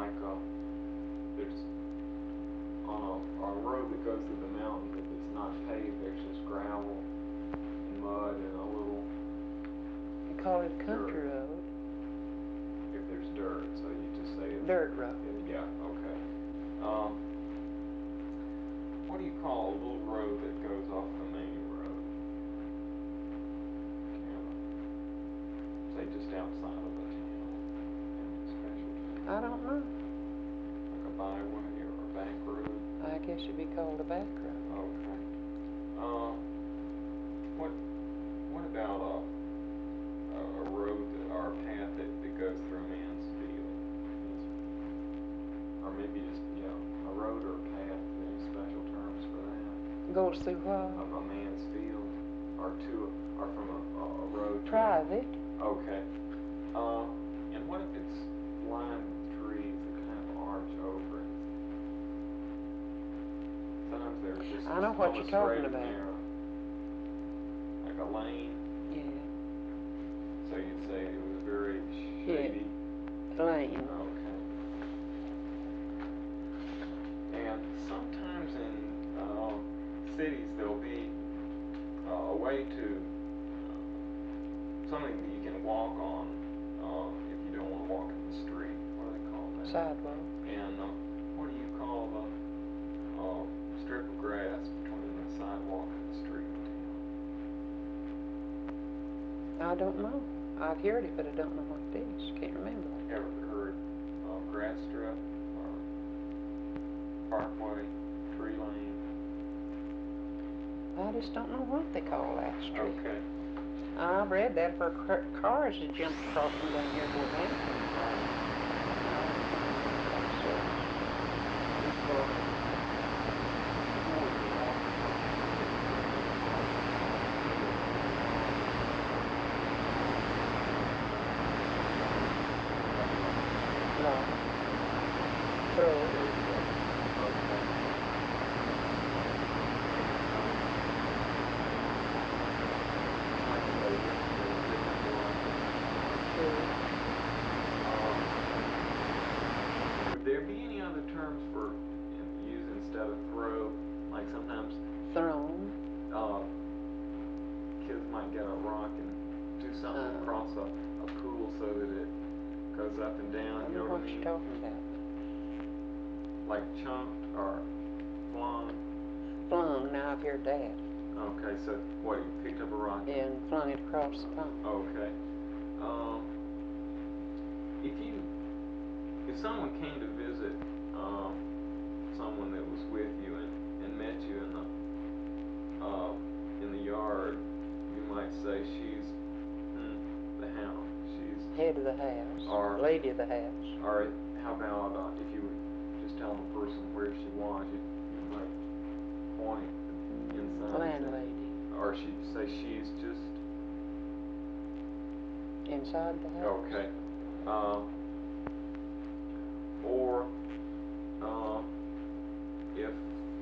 like there's on a road that goes through the mountains, if it's not paved, there's just gravel and mud and a little You call it a country dirt. road. If there's dirt, so you just say it's Dirt road. Yeah, okay. What do you call a little road that goes off the main road? Say just outside of the town. Any special term? I don't know. Like a byway or a back road? I guess it'd be called a back road. Okay. What about a road or a path that goes through a man's field? Or maybe just, a road or a path. Any special terms for that? Goes through what? Of a man's field, or from a road. Private. Okay. And what if it's lined with trees that kind of arch over it? Sometimes they're just I know what you're talking straight and about. narrow. Like a lane. Yeah. So you'd say it was very shady. Lane. Okay. And sometimes in cities there'll be a way to something that you can walk on if you don't want to walk in the street. What do they call that? Sidewalk. And what do you call the strip of grass between the sidewalk and the street in town? I don't know. I've heard it, but I don't know what it is. Can't remember. Ever heard grass strip or parkway, tree lane? I just don't know what they call that street. Okay. I've read that for cars that jumped across from down here to the Would there be any other terms for use instead of throw? Like sometimes Thrown. Kids might get a rock and do something across a pool so that it goes up and down. I You know know what what I mean? you're talking about. Like chunked or flung. Flung. Now I've heard that. Okay, so what? You picked up a rock? And flung it across the pond. Okay. If someone came to visit someone that was with you and met you in the yard, you might say she's the house. She's head of the house. Or lady of the house. Or how about if you were just telling the person where she was, you might point inside. Landlady. Or she'd say she's just inside the house. okay. Or if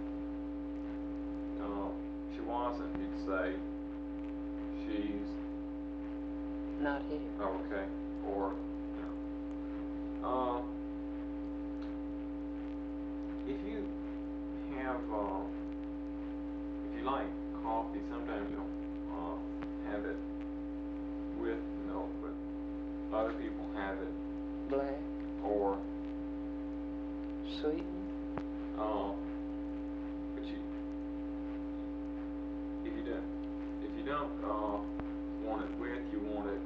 she wasn't, you'd say she's not here. Okay. Or if you have if you like coffee, sometimes you'll have it with milk, but other people have it black or sweet. But if you don't want it with, you want it.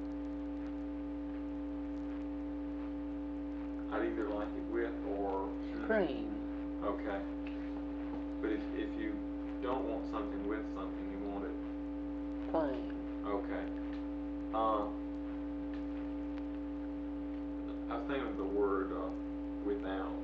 I'd either like it with or cream. Okay. But if you don't want something with something, you want it plain. Okay. I was thinking of the word without.